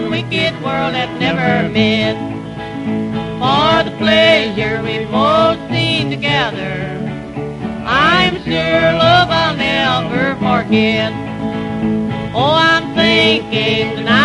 and wicked world have never met. For the pleasure we've both seen together, I'm sure love I'll never forget. Oh, I'm thinking tonight